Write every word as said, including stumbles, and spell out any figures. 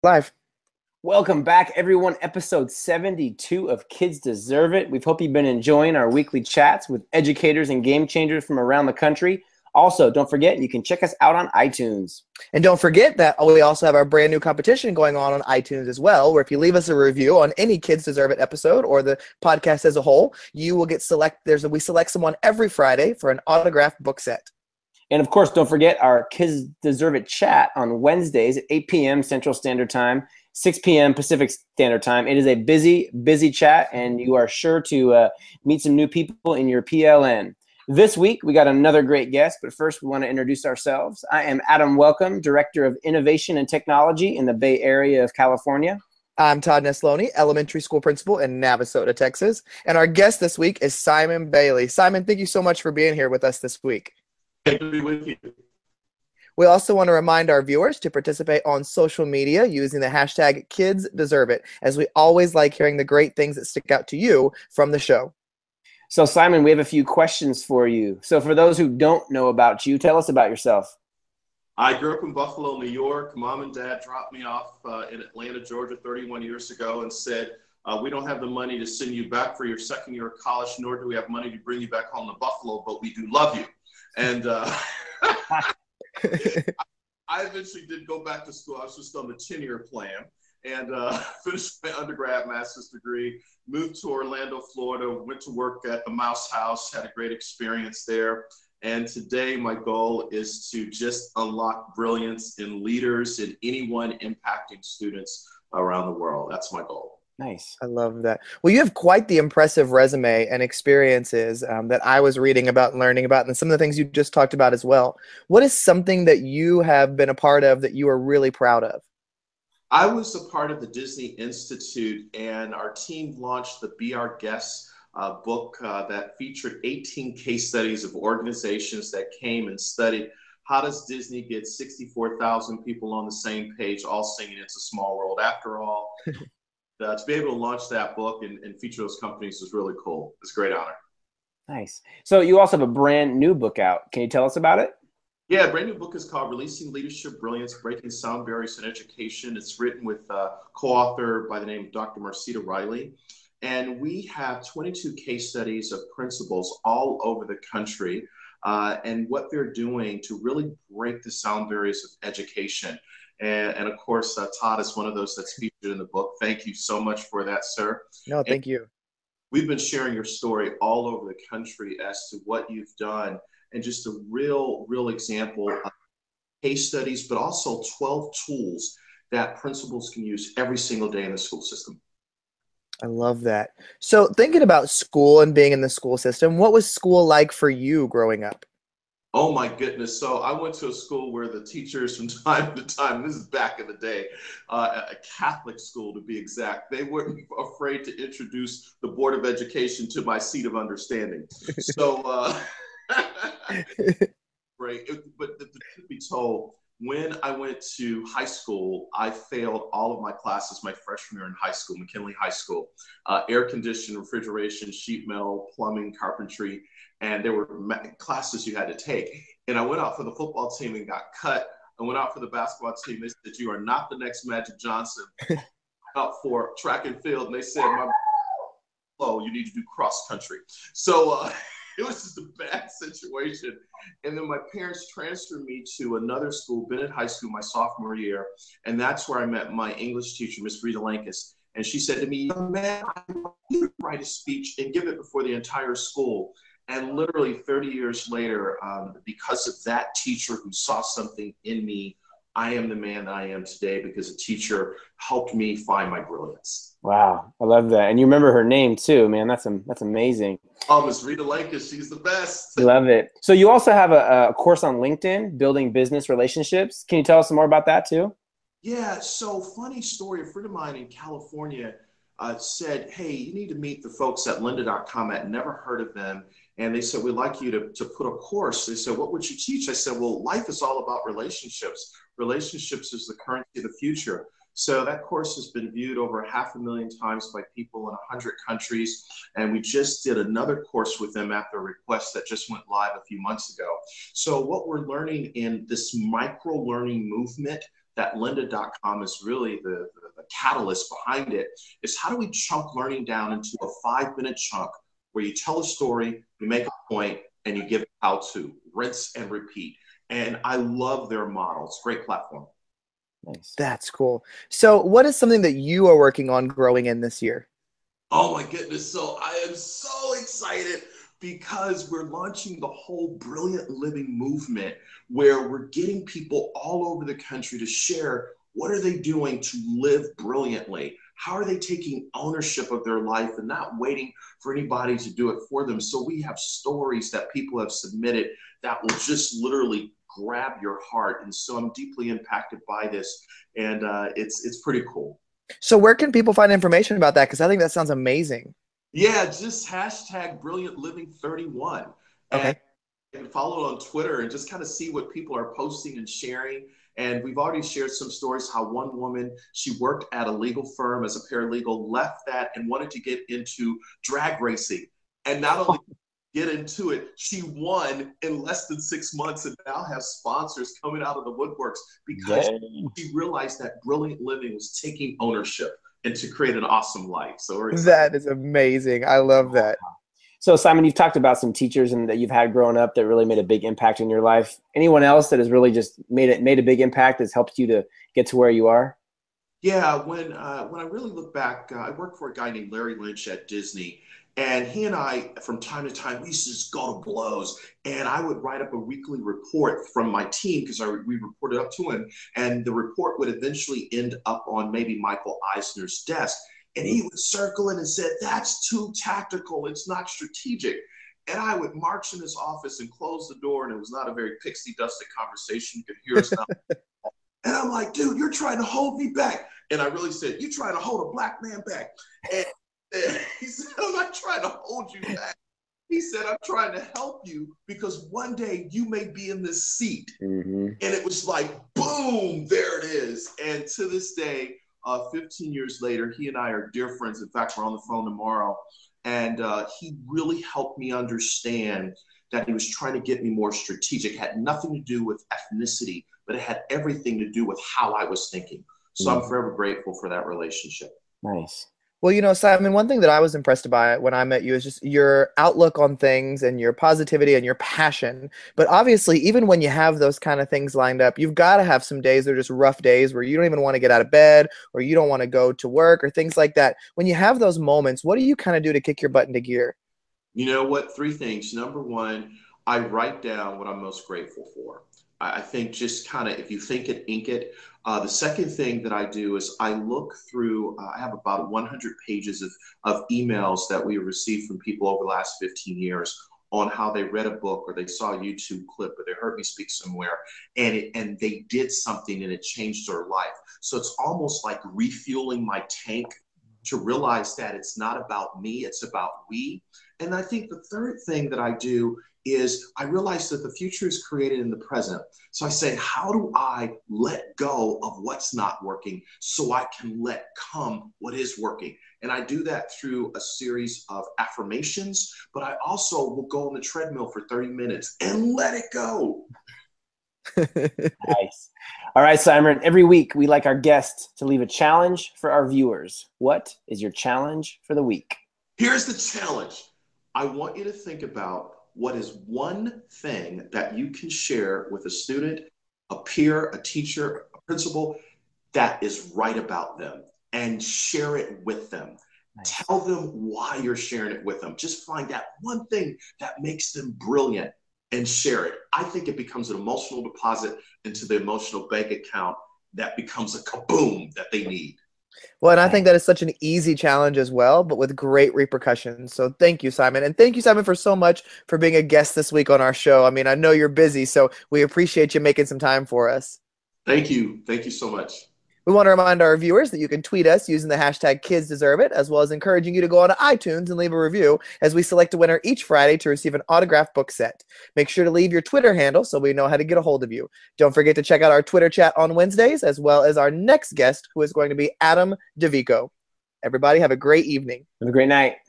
Live. Welcome back, everyone. Episode seventy-two of Kids Deserve It. We hope you've been enjoying our weekly chats with educators and game changers from around the country. Also, don't forget, you can check us out on iTunes. And don't forget that we also have our brand new competition going on on iTunes as well, where if you leave us a review on any Kids Deserve It episode or the podcast as a whole, you will get select. There's a, we select someone every Friday for an autographed book set. And of course, don't forget our Kids Deserve It chat on Wednesdays at eight p.m. Central Standard Time, six p.m. Pacific Standard Time. It is a busy, busy chat, and you are sure to uh, meet some new people in your P L N. This week, we got another great guest, but first we want to introduce ourselves. I am Adam Welcome, Director of Innovation and Technology in the Bay Area of California. I'm Todd Nesloni, Elementary School Principal in Navasota, Texas. And our guest this week is Simon Bailey. Simon, thank you so much for being here with us this week. Great to be with you. We also want to remind our viewers to participate on social media using the hashtag Kids Deserve It, as we always like hearing the great things that stick out to you from the show. So, Simon, we have a few questions for you. So for those who don't know about you, tell us about yourself. I grew up in Buffalo, New York. Mom and Dad dropped me off uh, in Atlanta, Georgia thirty-one years ago and said, uh, we don't have the money to send you back for your second year of college, nor do we have money to bring you back home to Buffalo, but we do love you. And uh, I eventually did go back to school. I was just on the ten-year plan and uh, finished my undergrad master's degree, moved to Orlando, Florida, went to work at the Mouse House, had a great experience there. And today my goal is to just unlock brilliance in leaders and anyone impacting students around the world. That's my goal. Nice. I love that. Well, you have quite the impressive resume and experiences um, that I was reading about and learning about, and some of the things you just talked about as well. What is something that you have been a part of that you are really proud of? I was a part of the Disney Institute, and our team launched the Be Our Guest uh, book uh, that featured eighteen case studies of organizations that came and studied how does Disney get sixty-four thousand people on the same page, all singing It's a Small World After All. Uh, to be able to launch that book and, and feature those companies was really cool. It's a great honor. Nice. So you also have a brand new book out. Can you tell us about it? Yeah, a brand new book is called Releasing Leadership Brilliance, Breaking Sound Barriers in Education. It's written with a co-author by the name of Doctor Marcita Riley. And we have twenty-two case studies of principals all over the country uh, and what they're doing to really break the sound barriers of education. And, and of course, uh, Todd is one of those that's featured in the book. Thank you so much for that, sir. No, thank and you. We've been sharing your story all over the country as to what you've done and just a real, real example of case studies, but also twelve tools that principals can use every single day in the school system. I love that. So thinking about school and being in the school system, what was school like for you growing up? Oh my goodness. So I went to a school where the teachers from time to time, this is back in the day, uh, a Catholic school to be exact, they weren't afraid to introduce the Board of Education to my seat of understanding. So, uh, great. But the truth be told, when I went to high school, I failed all of my classes my freshman year in high school, McKinley High School, uh, air conditioning, refrigeration, sheet metal, plumbing, carpentry. And there were classes you had to take. And I went out for the football team and got cut. I went out for the basketball team. They said, you are not the next Magic Johnson. Out for track and field. And they said, my oh, you need to do cross country. So uh, it was just a bad situation. And then my parents transferred me to another school, Bennett High School, my sophomore year. And that's where I met my English teacher, Miss Rita Lankus. And she said to me, young man, I want you to write a speech and give it before the entire school. And literally thirty years later, um, because of that teacher who saw something in me, I am the man that I am today because a teacher helped me find my brilliance. Wow, I love that. And you remember her name too, man. That's that's amazing. Oh, Miss Rita Lankus, she's the best. Love it. So you also have a, a course on LinkedIn, Building Business Relationships. Can you tell us some more about that too? Yeah, so funny story. A friend of mine in California uh, said, hey, you need to meet the folks at lynda dot com. I'd never heard of them. And they said, we'd like you to, to put a course. They said, what would you teach? I said, well, life is all about relationships. Relationships is the currency of the future. So that course has been viewed over half a million times by people in one hundred countries. And we just did another course with them after a request that just went live a few months ago. So what we're learning in this micro learning movement that lynda dot com is really the, the, the catalyst behind it, is how do we chunk learning down into a five-minute chunk where you tell a story, you make a point, and you give it how to, rinse and repeat. And I love their model. It's a great platform. Nice. That's cool. So what is something that you are working on growing in this year? Oh my goodness. So I am so excited because we're launching the whole Brilliant Living movement, where we're getting people all over the country to share what are they doing to live brilliantly. How are they taking ownership of their life and not waiting for anybody to do it for them? So we have stories that people have submitted that will just literally grab your heart. And so I'm deeply impacted by this, and uh, it's it's pretty cool. So where can people find information about that? Because I think that sounds amazing. Yeah, just hashtag Brilliant Living thirty-one. Okay. And you can follow it on Twitter and just kind of see what people are posting and sharing. And we've already shared some stories how one woman, she worked at a legal firm as a paralegal, left that and wanted to get into drag racing. And not only get into it, she won in less than six months and now has sponsors coming out of the woodworks because Dang. She realized that Brilliant Living was taking ownership and to create an awesome life. So we're excited. That is amazing. I love that. So Simon, you've talked about some teachers and that you've had growing up that really made a big impact in your life. Anyone else that has really just made it made a big impact that's helped you to get to where you are? Yeah, when uh, when I really look back, uh, I worked for a guy named Larry Lynch at Disney, and he and I, from time to time, we used to just go to blows. And I would write up a weekly report from my team because we reported up to him, and the report would eventually end up on maybe Michael Eisner's desk. And he would circle it and said, "That's too tactical. It's not strategic." And I would march in his office and close the door, and it was not a very pixie dusted conversation. You could hear us now. And I'm like, "Dude, you're trying to hold me back." And I really said, "You're trying to hold a black man back." And, and he said, "I'm not trying to hold you back." He said, "I'm trying to help you because one day you may be in this seat." Mm-hmm. And it was like, boom, there it is. And to this day, Uh, fifteen years later, he and I are dear friends. In fact, we're on the phone tomorrow. And uh, he really helped me understand that he was trying to get me more strategic. It had nothing to do with ethnicity, but it had everything to do with how I was thinking. So mm-hmm. I'm forever grateful for that relationship. Nice. Well, you know, Simon, one thing that I was impressed by when I met you is just your outlook on things and your positivity and your passion. But obviously, even when you have those kind of things lined up, you've got to have some days that are just rough days where you don't even want to get out of bed or you don't want to go to work or things like that. When you have those moments, what do you kind of do to kick your butt into gear? You know what? Three things. Number one, I write down what I'm most grateful for. I think just kind of, if you think it, ink it. Uh, the second thing that I do is I look through, uh, I have about one hundred pages of, of emails that we received from people over the last fifteen years on how they read a book or they saw a YouTube clip or they heard me speak somewhere and it, and they did something and it changed their life. So it's almost like refueling my tank to realize that it's not about me, it's about we. And I think the third thing that I do is I realize that the future is created in the present. So I say, how do I let go of what's not working so I can let come what is working? And I do that through a series of affirmations, but I also will go on the treadmill for thirty minutes and let it go. Nice. All right, Simon, every week we like our guests to leave a challenge for our viewers. What is your challenge for the week? Here's the challenge. I want you to think about what is one thing that you can share with a student, a peer, a teacher, a principal that is right about them, and share it with them. Nice. Tell them why you're sharing it with them. Just find that one thing that makes them brilliant and share it. I think it becomes an emotional deposit into the emotional bank account that becomes a kaboom that they need. Well, and I think that is such an easy challenge as well, but with great repercussions. So thank you, Simon. And thank you, Simon, for so much for being a guest this week on our show. I mean, I know you're busy, so we appreciate you making some time for us. Thank you. Thank you so much. We want to remind our viewers that you can tweet us using the hashtag Kids Deserve It, as well as encouraging you to go on to iTunes and leave a review as we select a winner each Friday to receive an autographed book set. Make sure to leave your Twitter handle so we know how to get a hold of you. Don't forget to check out our Twitter chat on Wednesdays, as well as our next guest, who is going to be Adam DeVico. Everybody have a great evening. Have a great night.